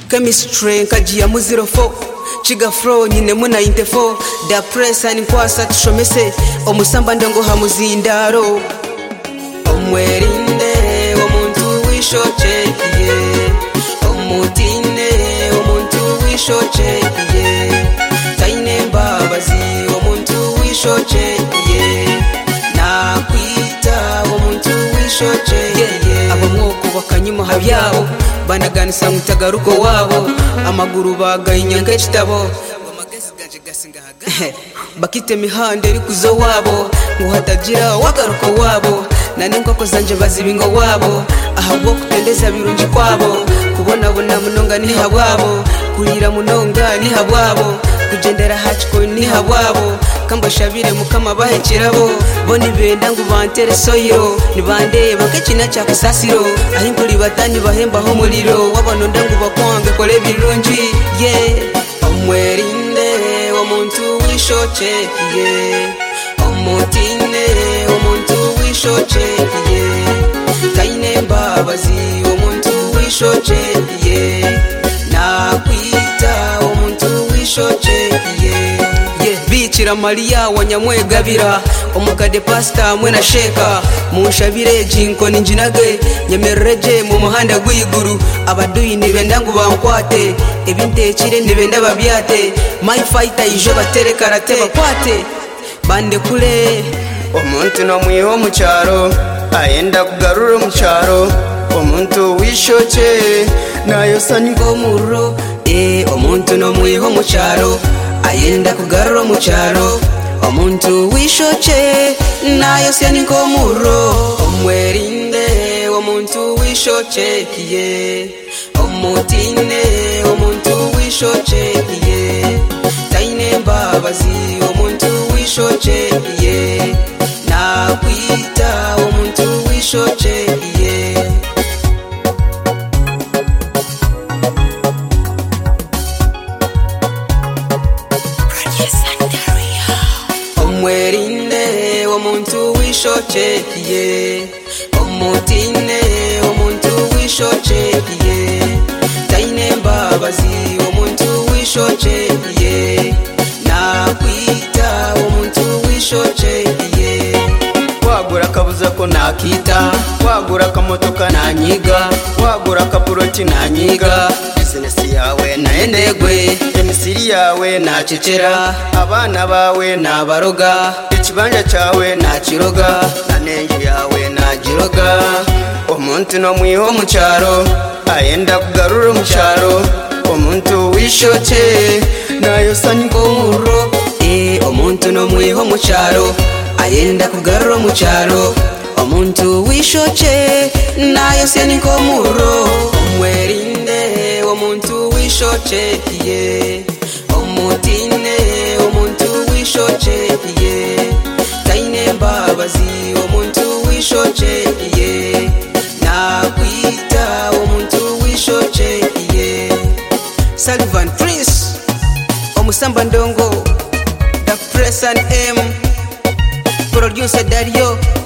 chemistry nkagiya mu 04 chiga flow nyine mu 94 da press and kwasa tushomese omusamba ndongo hamuzindaro omwerinde omuntu wishochekiye omutine omuntu wishochekiye taine mbabazi omuntu wishochekiye nakwita omuntu wishochekiye abamwoko bakanyuma habyabo banaganisa mutagaruko wabo amaguru bagayinyanga ekitabo bakite mihanda eri kuzo wabo ngo hatagira wagaruka wabo nane nkoko zanje bazibingo wabo ahabwo kutendeza birungi kwabo kubonabona munonga ni habwabo kurira munonga ni habwabo kugendera hachiko ni habwabo kamba shabire mukama bahekirabo boni benda ngo bantere soyo nibande bakekina cyakasasiro ahinkuri batani bahemba ho muliro wabononda ngo bakwange kole birungi omwerinde omuntu wishochekiye omutine omuntu wishochekiye taine mbabazi omuntu wishochekiye nakwita omuntu wishochekiye bikira Maria wanyamwegabira omukade pasta mwena sheka munshabire jinko ninjinage nyemereje mu muhanda gwiguru abaduyi nibenda ngo bankwate ebintekire nibenda babyate my fighter ijo batere karate bakwate bande kule omuntu no mwiho mu cyaro ayenda kugarura mu cyaro omuntu wishoche nayo sani ngomuro omuntu no mwiho mu cyaro ayenda kugarura mu cyaro omuntu wishoche nayo sani ngomuro omwerinde omuntu wishochekiye omutine omuntu wishochekiye taine mbabazi omuntu wishochekiye nakwita omuntu wishochekiye omwerinde omuntu wishochekiye omutine omuntu wishochekiye taine mbabazi omuntu wishochekiye nakwita omuntu wishochekiye wagura kabuza ko nakita wagura kamotoka nanyiga wagura kapuroti nanyiga business yawe naendegwe emisiri yawe nacecera abana bawe nabaroga ikibanja cyawe nakiroga nanenju yawe nagiroga omuntu no mwiho mu cyaro ayenda kugarura mu cyaro omuntu wishoche nayo sani ngomuro omuntu no mwiho mu cyaro ayenda kugarura mu cyaro omuntu wishoche nayo sani ngomuro omwerinde omuntu wishochekiye omutine omuntu wishochekiye taine mbabazi omuntu wishochekiye nakwita omuntu wishochekiye Sullivan Prince omusamba ndongo the press and M producer Dario